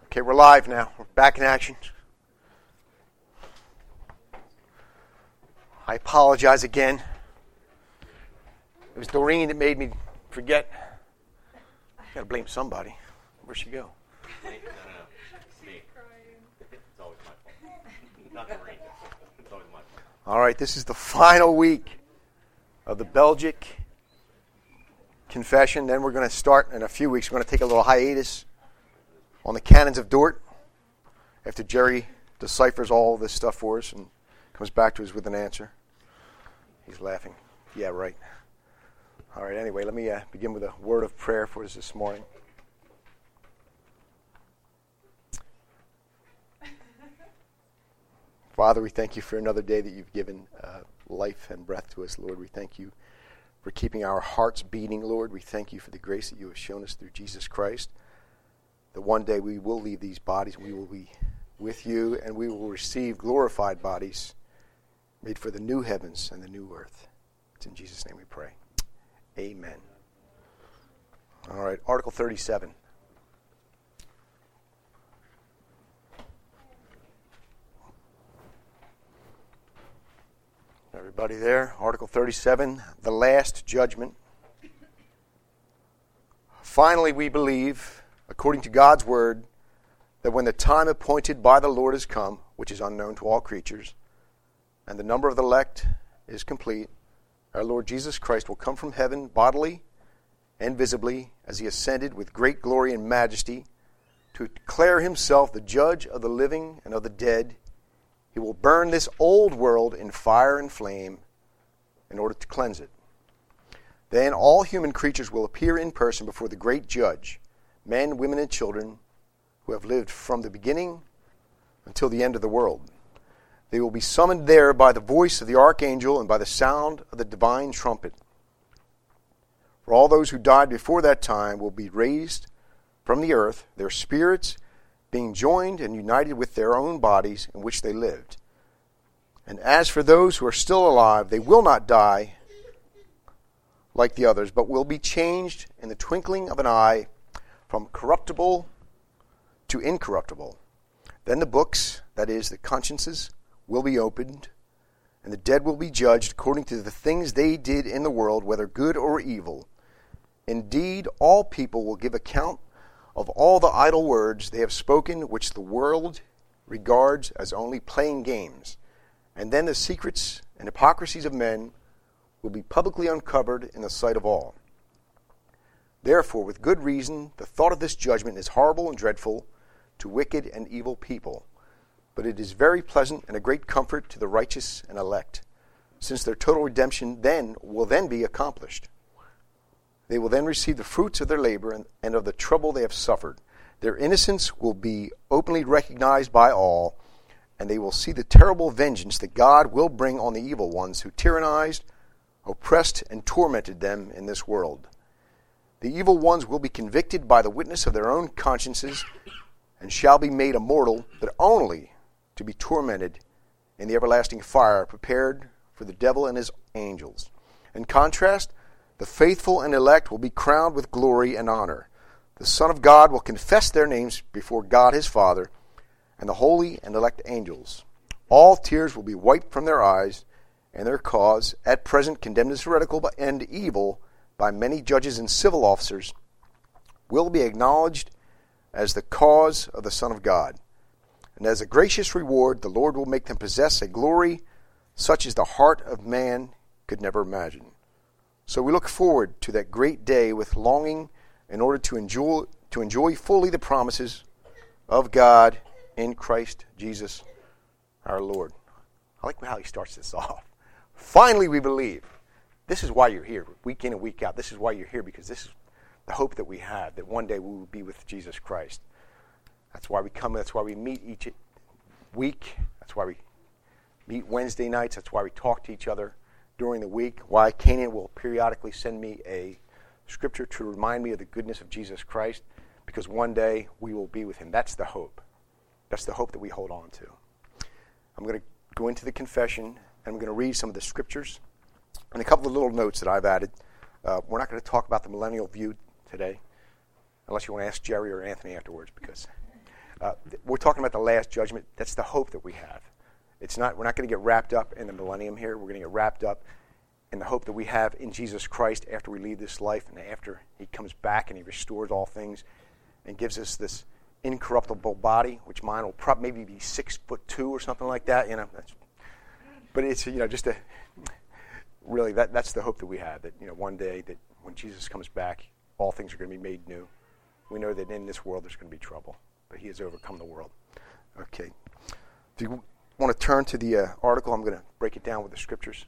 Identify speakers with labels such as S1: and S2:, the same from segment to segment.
S1: Okay, we're live now. We're back in action. I apologize again. It was Doreen that made me forget. Got to blame somebody. Where'd she go?
S2: No. Me. It's always my fault. Not Doreen. It's always my fault.
S1: All right, this is the final week of the Belgic Confession. Then we're going to start in a few weeks. We're going to take a little hiatus on the Canons of Dort after Jerry deciphers all this stuff for us and comes back to us with an answer. He's laughing. Yeah, right. All right, anyway, let me begin with a word of prayer for us this morning. Father, we thank you for another day that you've given life and breath to us, Lord. We thank you for keeping our hearts beating, Lord. We thank you for the grace that you have shown us through Jesus Christ. That one day we will leave these bodies, we will be with you, and we will receive glorified bodies made for the new heavens and the new earth. It's in Jesus' name we pray. Amen. All right, Article 37. Everybody there? Article 37, the last judgment. Finally, we believe, according to God's word, that when the time appointed by the Lord has come, which is unknown to all creatures, and the number of the elect is complete, our Lord Jesus Christ will come from heaven bodily and visibly as he ascended with great glory and majesty to declare himself the judge of the living and of the dead. He will burn this old world in fire and flame in order to cleanse it. Then all human creatures will appear in person before the great judge, men, women, and children who have lived from the beginning until the end of the world. They will be summoned there by the voice of the archangel and by the sound of the divine trumpet. For all those who died before that time will be raised from the earth, their spirits being joined and united with their own bodies in which they lived. And as for those who are still alive, they will not die like the others, but will be changed in the twinkling of an eye from corruptible to incorruptible. Then the books, that is, the consciences, will be opened, and the dead will be judged according to the things they did in the world, whether good or evil. Indeed, all people will give account of all the idle words they have spoken, which the world regards as only playing games. And then the secrets and hypocrisies of men will be publicly uncovered in the sight of all. Therefore, with good reason, the thought of this judgment is horrible and dreadful to wicked and evil people. But it is very pleasant and a great comfort to the righteous and elect, since their total redemption will then be accomplished. They will then receive the fruits of their labor and of the trouble they have suffered. Their innocence will be openly recognized by all, and they will see the terrible vengeance that God will bring on the evil ones who tyrannized, oppressed, and tormented them in this world. The evil ones will be convicted by the witness of their own consciences and shall be made immortal, but only to be tormented in the everlasting fire prepared for the devil and his angels. In contrast, the faithful and elect will be crowned with glory and honor. The Son of God will confess their names before God his Father and the holy and elect angels. All tears will be wiped from their eyes, and their cause, at present condemned as heretical and evil by many judges and civil officers, will be acknowledged as the cause of the Son of God. And as a gracious reward, the Lord will make them possess a glory such as the heart of man could never imagine. So we look forward to that great day with longing in order to enjoy fully the promises of God in Christ Jesus our Lord. I like how he starts this off. Finally, we believe. This is why you're here, week in and week out. This is why you're here, because this is the hope that we have, that one day we will be with Jesus Christ. That's why we come. That's why we meet each week. That's why we meet Wednesday nights. That's why we talk to each other during the week. Why Canaan will periodically send me a scripture to remind me of the goodness of Jesus Christ, because one day we will be with him. That's the hope. That's the hope that we hold on to. I'm going to go into the confession, and I'm going to read some of the scriptures and a couple of little notes that I've added. We're not going to talk about the millennial view today, unless you want to ask Jerry or Anthony afterwards, because We're talking about the last judgment. That's the hope that we have. We're not going to get wrapped up in the millennium here. We're going to get wrapped up in the hope that we have in Jesus Christ after we leave this life and after he comes back and he restores all things and gives us this incorruptible body, which mine will probably maybe be 6'2" or something like that. But it's really that's the hope that we have, that one day that when Jesus comes back, all things are going to be made new. We know that in this world there's going to be trouble, but he has overcome the world. Okay. If you want to turn to the article, I'm going to break it down with the scriptures.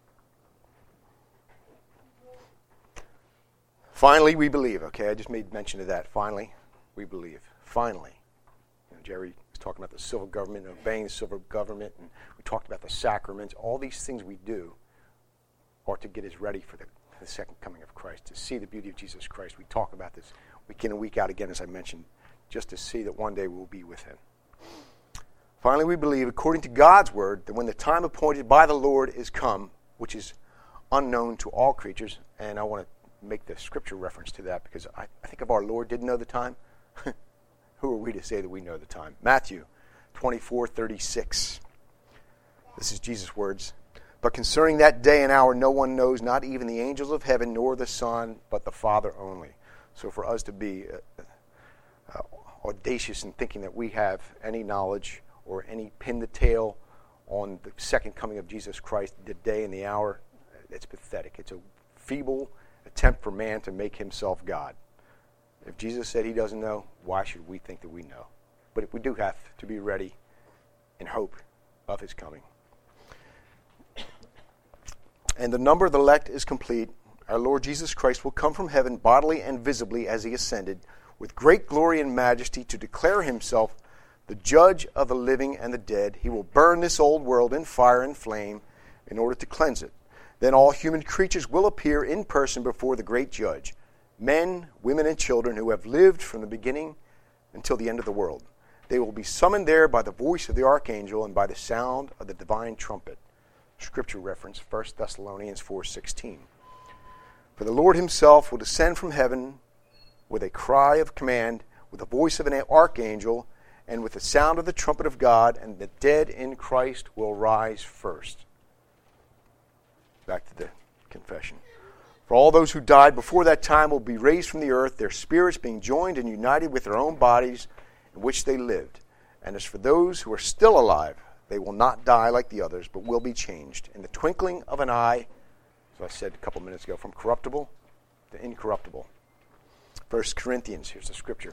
S1: Finally, we believe. Okay, I just made mention of that. Finally, we believe. Finally. Jerry was talking about the civil government and obeying the civil government, and we talked about the sacraments. All these things we do are to get us ready for the second coming of Christ, to see the beauty of Jesus Christ. We talk about this week in and week out again, as I mentioned, just to see that one day we'll be with him. Finally, we believe, according to God's word, that when the time appointed by the Lord is come, which is unknown to all creatures, and I want to make the scripture reference to that because I think if our Lord didn't know the time, who are we to say that we know the time? Matthew 24:36. This is Jesus' words. But concerning that day and hour, no one knows, not even the angels of heaven, nor the Son, but the Father only. So for us to be audacious in thinking that we have any knowledge or any pin the tail on the second coming of Jesus Christ, the day and the hour, it's pathetic. It's a feeble attempt for man to make himself God. If Jesus said he doesn't know, why should we think that we know? But we do have to be ready in hope of his coming. And the number of the elect is complete. Our Lord Jesus Christ will come from heaven bodily and visibly as he ascended, with great glory and majesty to declare himself the judge of the living and the dead. He will burn this old world in fire and flame in order to cleanse it. Then all human creatures will appear in person before the great judge, men, women, and children who have lived from the beginning until the end of the world. They will be summoned there by the voice of the archangel and by the sound of the divine trumpet. Scripture reference, 1 Thessalonians 4:16. For the Lord himself will descend from heaven with a cry of command, with the voice of an archangel, and with the sound of the trumpet of God, and the dead in Christ will rise first. Back to the confession. For all those who died before that time will be raised from the earth, their spirits being joined and united with their own bodies in which they lived. And as for those who are still alive, they will not die like the others, but will be changed in the twinkling of an eye, as I said a couple minutes ago, from corruptible to incorruptible. 1 Corinthians, here's the scripture.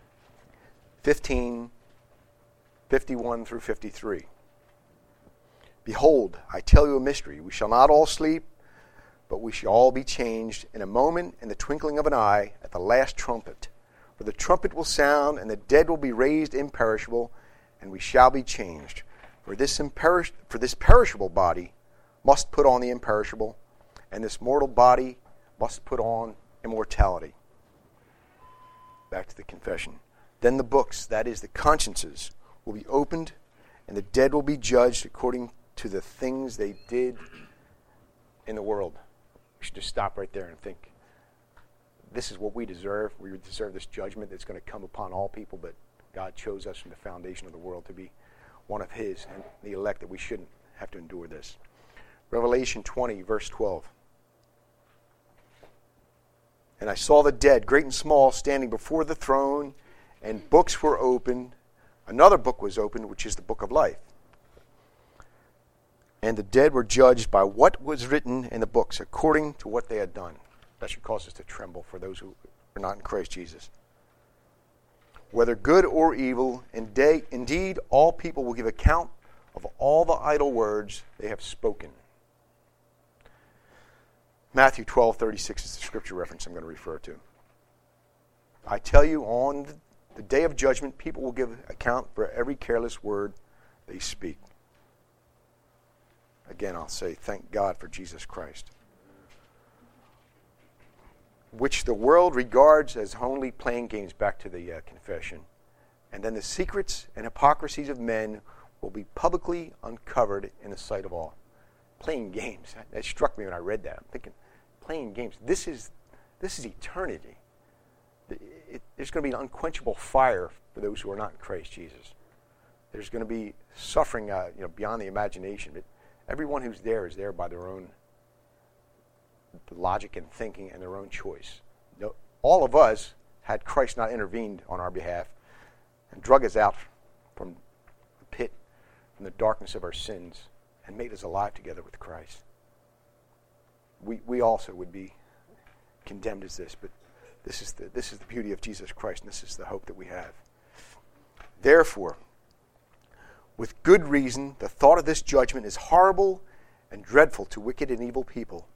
S1: 15:51 through 53. Behold, I tell you a mystery. We shall not all sleep, but we shall all be changed in a moment, in the twinkling of an eye, at the last trumpet. For the trumpet will sound, and the dead will be raised imperishable, and we shall be changed. For this perishable body must put on the imperishable, and this mortal body must put on immortality. Back to the confession. Then the books, that is the consciences, will be opened, and the dead will be judged according to the things they did in the world. We should just stop right there and think, this is what we deserve. We deserve this judgment that's going to come upon all people, but God chose us from the foundation of the world to be one of his and the elect, that we shouldn't have to endure this. Revelation 20, verse 12. And I saw the dead, great and small, standing before the throne, and books were opened. Another book was opened, which is the book of life. And the dead were judged by what was written in the books, according to what they had done. That should cause us to tremble for those who are not in Christ Jesus. Whether good or evil, indeed all people will give account of all the idle words they have spoken. Matthew 12:36 is the scripture reference I'm going to refer to. I tell you, on the day of judgment, people will give account for every careless word they speak. Again, I'll say, thank God for Jesus Christ, which the world regards as only playing games, back to the confession. And then the secrets and hypocrisies of men will be publicly uncovered in the sight of all. Playing games. That struck me when I read that. I'm thinking, playing games. This is eternity. There's going to be an unquenchable fire for those who are not in Christ Jesus. There's going to be suffering beyond the imagination. But everyone who's there is there by their own logic and thinking and their own choice. All of us, had Christ not intervened on our behalf and drug us out from the pit, from the darkness of our sins, and made us alive together with Christ, we also would be condemned as this. But this is the beauty of Jesus Christ, and this is the hope that we have. Therefore, with good reason, the thought of this judgment is horrible and dreadful to wicked and evil people.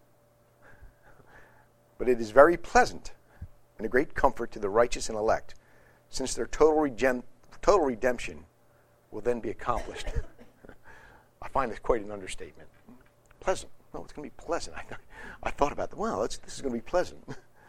S1: But it is very pleasant and a great comfort to the righteous and elect, since their total redemption will then be accomplished. I find this quite an understatement. Pleasant. No, it's going to be pleasant. I thought about that. Wow, this is going to be pleasant.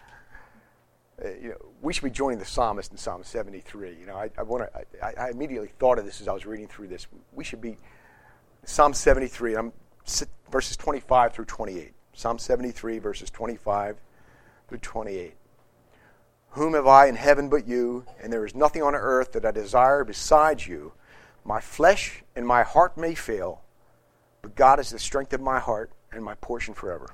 S1: We should be joining the psalmist in Psalm 73. I immediately thought of this as I was reading through this. We should be Psalm 73, verses 25 through 28. Psalm 73, verses 25 through 28. Whom have I in heaven but you, and there is nothing on earth that I desire besides you. My flesh and my heart may fail, but God is the strength of my heart and my portion forever.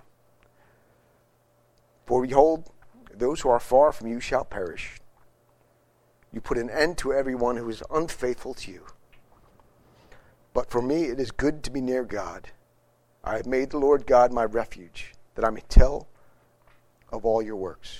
S1: For behold, those who are far from you shall perish. You put an end to everyone who is unfaithful to you. But for me it is good to be near God. I have made the Lord God my refuge, that I may tell of all your works.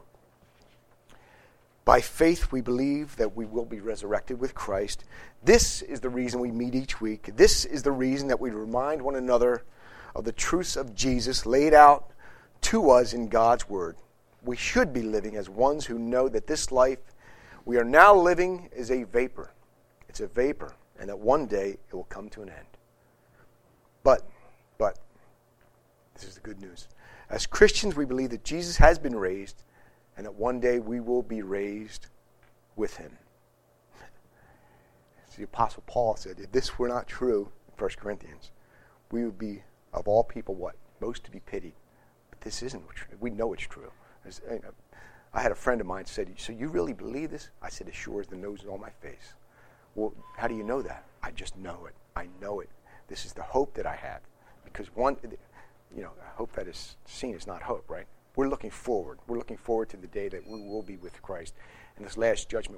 S1: By faith we believe that we will be resurrected with Christ. This is the reason we meet each week. This is the reason that we remind one another of the truths of Jesus laid out to us in God's Word. We should be living as ones who know that this life we are now living is a vapor. It's a vapor, and that one day it will come to an end. But, this is the good news. As Christians, we believe that Jesus has been raised, and that one day we will be raised with him. As the Apostle Paul said, if this were not true in 1 Corinthians, we would be, of all people, what? Most to be pitied. But this isn't true. We know it's true. I had a friend of mine said, so you really believe this? I said, as sure as the nose is on my face. Well, how do you know that? I just know it. I know it. This is the hope that I have. Because hope that is seen is not hope, right? We're looking forward. We're looking forward to the day that we will be with Christ. And this last judgment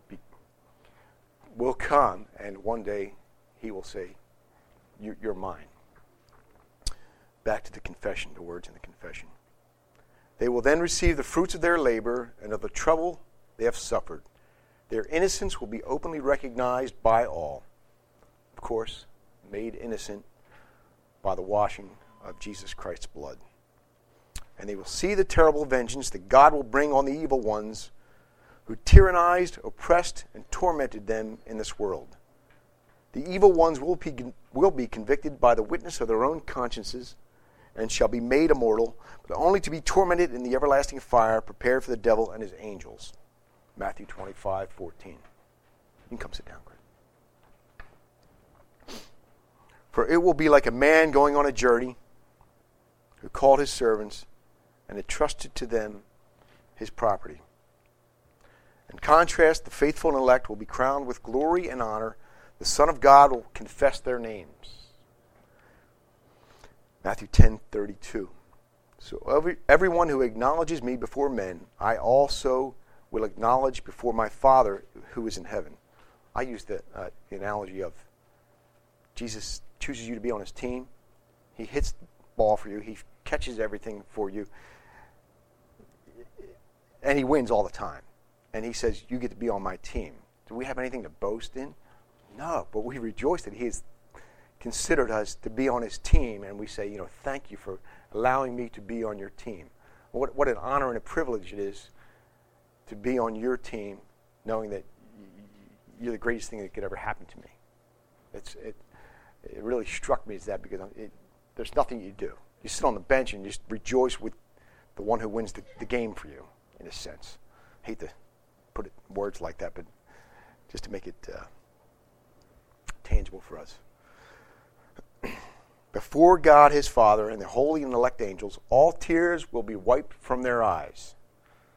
S1: will come, and one day he will say, you're mine. Back to the confession, the words in the confession. They will then receive the fruits of their labor and of the trouble they have suffered. Their innocence will be openly recognized by all. Of course, made innocent by the washing of Jesus Christ's blood. And they will see the terrible vengeance that God will bring on the evil ones who tyrannized, oppressed, and tormented them in this world. The evil ones will be convicted by the witness of their own consciences and shall be made immortal, but only to be tormented in the everlasting fire prepared for the devil and his angels. Matthew 25:14. You can come sit down, Greg. For it will be like a man going on a journey who called his servants and entrusted to them his property. In contrast, the faithful and elect will be crowned with glory and honor. The Son of God will confess their names. Matthew 10:32. So everyone who acknowledges me before men, I also will acknowledge before my Father who is in heaven. I use the analogy of Jesus chooses you to be on his team. He hits the ball for you. He catches everything for you. And he wins all the time. And he says, you get to be on my team. Do we have anything to boast in? No, but we rejoice that he has considered us to be on his team. And we say, thank you for allowing me to be on your team. What an honor and a privilege it is to be on your team, knowing that you're the greatest thing that could ever happen to me. It really struck me as that because there's nothing you do. You sit on the bench and just rejoice with the one who wins the game for you, in a sense. I hate to put it in words like that, but just to make it tangible for us. Before God his Father and the holy and elect angels, all tears will be wiped from their eyes.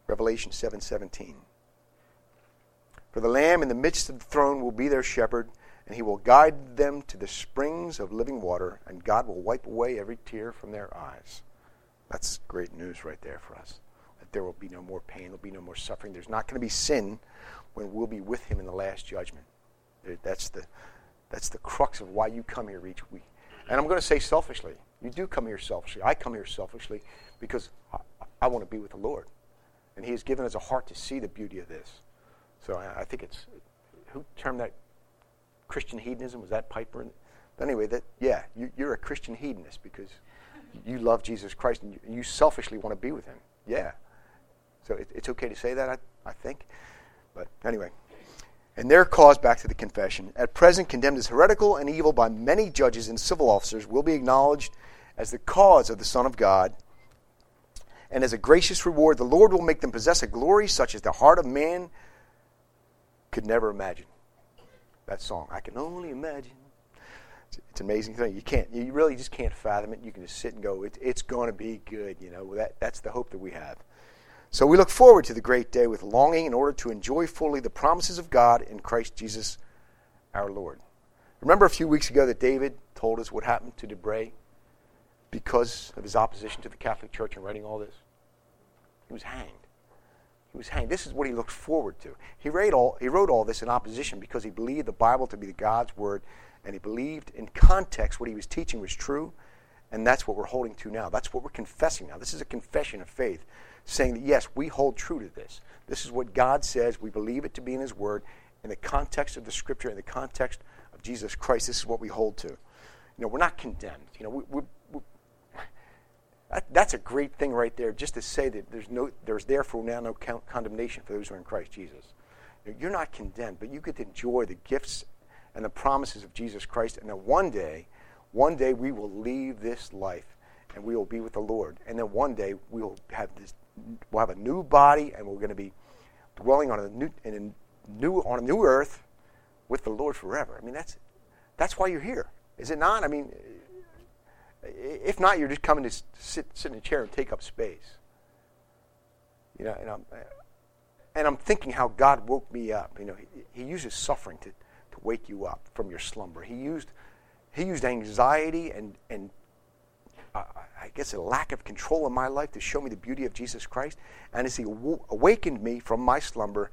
S1: Revelation 7:17. For the Lamb in the midst of the throne will be their shepherd, and he will guide them to the springs of living water, and God will wipe away every tear from their eyes. That's great news right there for us. That there will be no more pain, there will be no more suffering. There's not going to be sin when we'll be with him in the last judgment. That's the crux of why you come here each week. And I'm going to say selfishly. You do come here selfishly. I come here selfishly because I want to be with the Lord. And he has given us a heart to see the beauty of this. So I think it's, who termed that Christian hedonism? Was that Piper? Anyway, you're a Christian hedonist because you love Jesus Christ and you selfishly want to be with him. Yeah. So it's okay to say that, I think. But anyway. And their cause, back to the confession, at present condemned as heretical and evil by many judges and civil officers, will be acknowledged as the cause of the Son of God. And as a gracious reward, the Lord will make them possess a glory such as the heart of man could never imagine. That song, I can only imagine. It's an amazing thing. You really just can't fathom it. You can just sit and go, it's going to be good. That's the hope that we have. So we look forward to the great day with longing in order to enjoy fully the promises of God in Christ Jesus our Lord. Remember a few weeks ago that David told us what happened to Debray because of his opposition to the Catholic Church and writing all this? He was hanged. He was hanged. This is what he looked forward to. He wrote all this in opposition because he believed the Bible to be God's word, and he believed in context what he was teaching was true, and that's what we're holding to now. That's what we're confessing now. This is a confession of faith, saying that, yes, we hold true to this. This is what God says. We believe it to be in his word. In the context of the Scripture, in the context of Jesus Christ, this is what we hold to. We're not condemned. That's a great thing right there, just to say that there's therefore now no condemnation for those who are in Christ Jesus. You're not condemned, but you get to enjoy the gifts and the promises of Jesus Christ. And then one day we will leave this life and we will be with the Lord. And then one day we'll have a new body, and we're going to be dwelling on a new earth with the Lord forever. I mean, that's why you're here, is it not? I mean, if not, you're just coming to sit in a chair and take up space. And I'm thinking how God woke me up. He uses suffering to wake you up from your slumber. He used anxiety and I guess a lack of control in my life to show me the beauty of Jesus Christ. And as he awakened me from my slumber,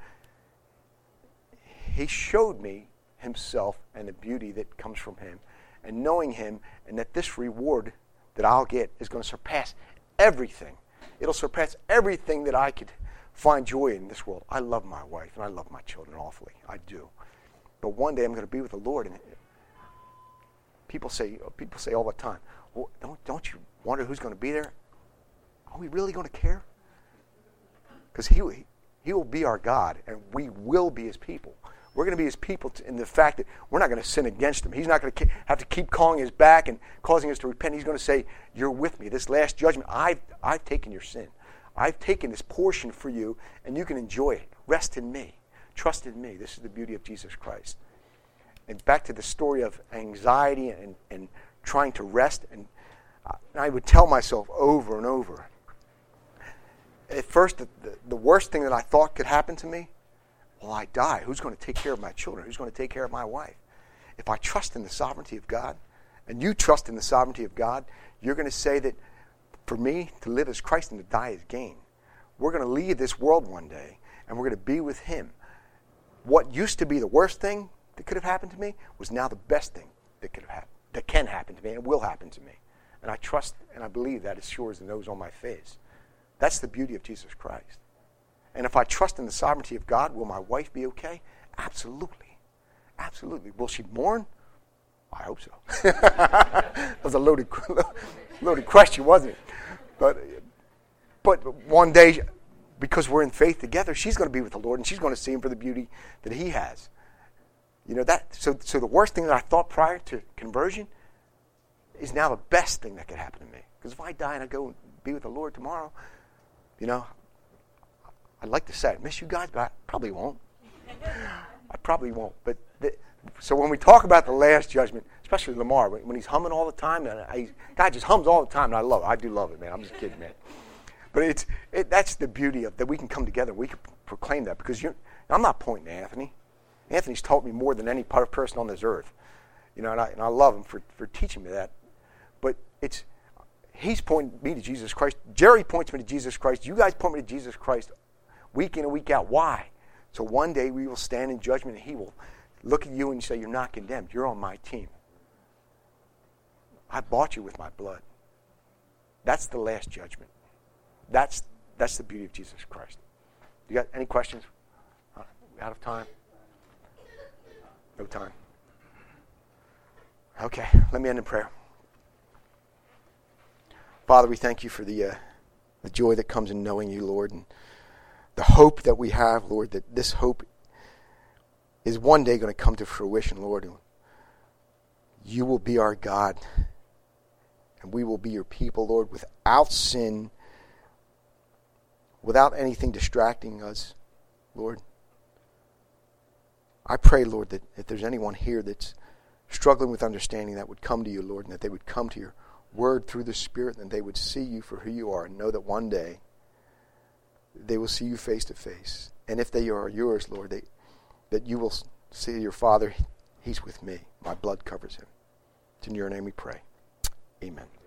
S1: he showed me himself and the beauty that comes from him, and knowing him, and that this reward that I'll get is going to surpass everything. It'll surpass everything that I could find joy in this world. I love my wife and I love my children awfully. I do. But one day I'm going to be with the Lord, and people say all the time, well, don't you wonder who's going to be there? Are we really going to care? Because he will be our God, and we will be his people. We're going to be his people in the fact that we're not going to sin against him. He's not going to have to keep calling us back and causing us to repent. He's going to say, you're with me. This last judgment, I've taken your sin. I've taken this portion for you, and you can enjoy it. Rest in me. Trust in me. This is the beauty of Jesus Christ. And back to the story of anxiety and trying to rest, and I would tell myself over and over. At first, the worst thing that I thought could happen to me, well, I die. Who's going to take care of my children? Who's going to take care of my wife? If I trust in the sovereignty of God, and you trust in the sovereignty of God, you're going to say that for me, to live as Christ and to die is gain. We're going to leave this world one day, and we're going to be with him. What used to be the worst thing that could have happened to me was now the best thing that can happen to me, and will happen to me. And I trust and I believe that as sure as the nose on my face. That's the beauty of Jesus Christ. And if I trust in the sovereignty of God, will my wife be okay? Absolutely. Absolutely. Will she mourn? I hope so. That was a loaded question, wasn't it? But one day, because we're in faith together, she's going to be with the Lord, and she's going to see him for the beauty that he has. So the worst thing that I thought prior to conversion is now the best thing that could happen to me. Because if I die and I go and be with the Lord tomorrow, I'd like to say I miss you guys, but I probably won't. I probably won't. But so when we talk about the last judgment, especially Lamar, when he's humming all the time, and God just hums all the time, and I love it. I do love it, man. I'm just kidding, man. But that's the beauty of that we can come together. We can proclaim that because I'm not pointing to Anthony. Anthony's taught me more than any person on this earth. And I love him for teaching me that. But he's pointing me to Jesus Christ. Jerry points me to Jesus Christ. You guys point me to Jesus Christ week in and week out. Why? So one day we will stand in judgment and he will look at you and say, you're not condemned. You're on my team. I bought you with my blood. That's the last judgment. That's the beauty of Jesus Christ. You got any questions? Out of time? No time. Okay, let me end in prayer. Father, we thank you for the joy that comes in knowing you, Lord, and the hope that we have, Lord, that this hope is one day going to come to fruition, Lord. You will be our God, and we will be your people, Lord, without sin, without anything distracting us, Lord. I pray, Lord, that if there's anyone here that's struggling with understanding, that would come to you, Lord, and that they would come to your word through the Spirit, and they would see you for who you are and know that one day they will see you face to face. And if they are yours, Lord, that you will say your Father, he's with me. My blood covers him. It's in your name we pray. Amen.